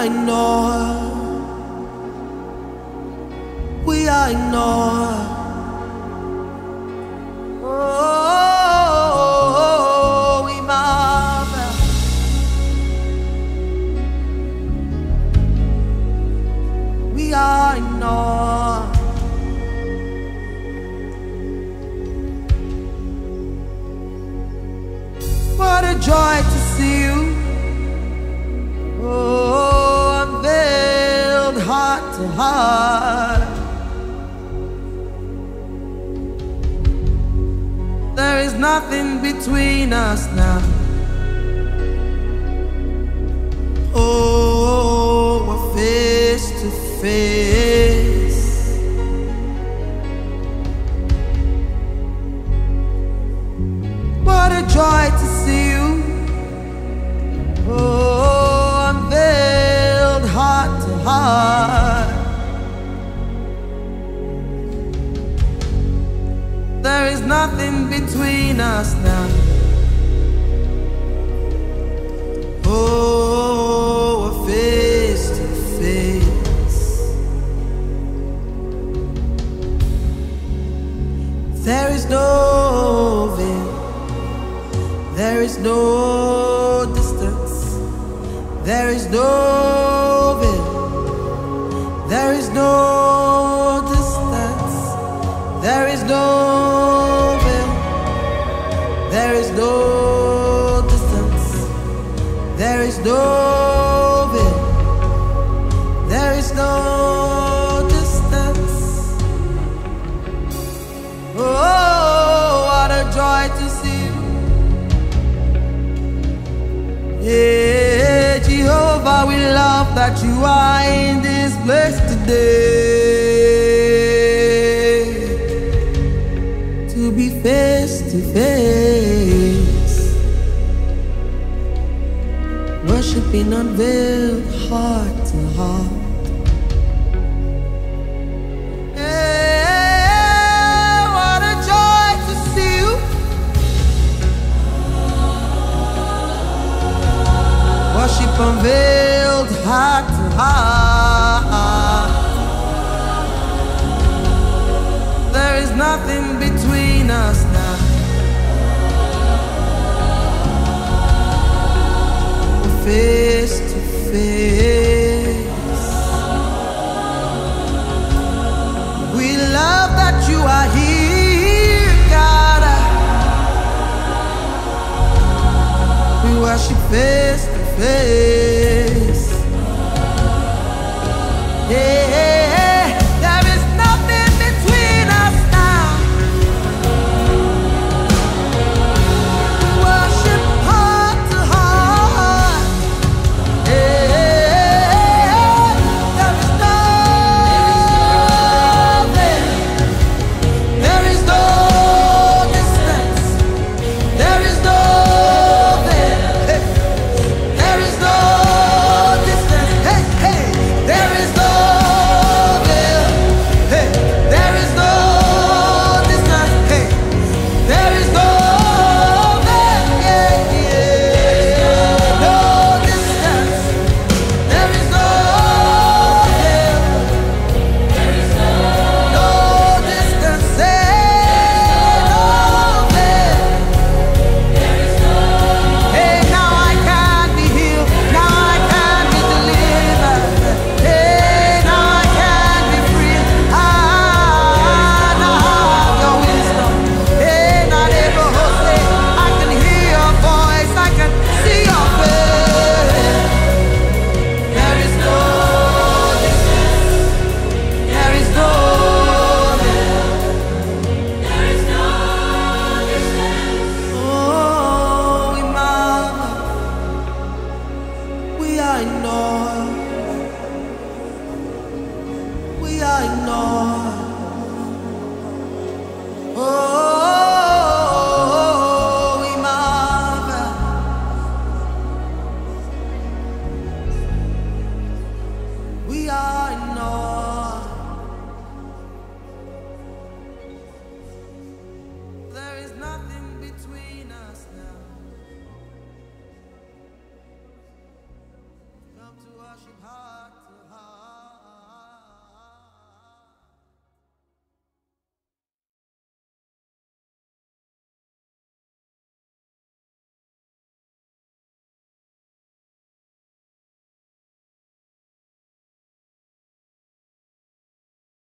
ignored. We are ignored. Oh, we marvel. We are ignored. What a joy to see you. Oh, unveiled heart to heart. There is nothing between us now. Oh, we're face to face. What a joy to see you. Oh, unveiled heart to heart. There is nothing between us now. Oh, we're face to face. There is no veil. There is no distance. There is no veil. There is no distance. There is no veil. There is no distance. There is no veil. There is no distance. Oh, what a joy to see you. Yeah, Jehovah, we love that you are in this place today. To be face to face, worshiping unveiled heart to heart. Yeah, what a joy to see you. Worship unveiled heart to heart. There is nothing between us now. We're face to face. We love that you are here, God. We worship face to face. Yeah, there is nothing between us now. We worship heart to heart. Yeah, there is nothing. There is no distance. There is no veil. There is no worship hard.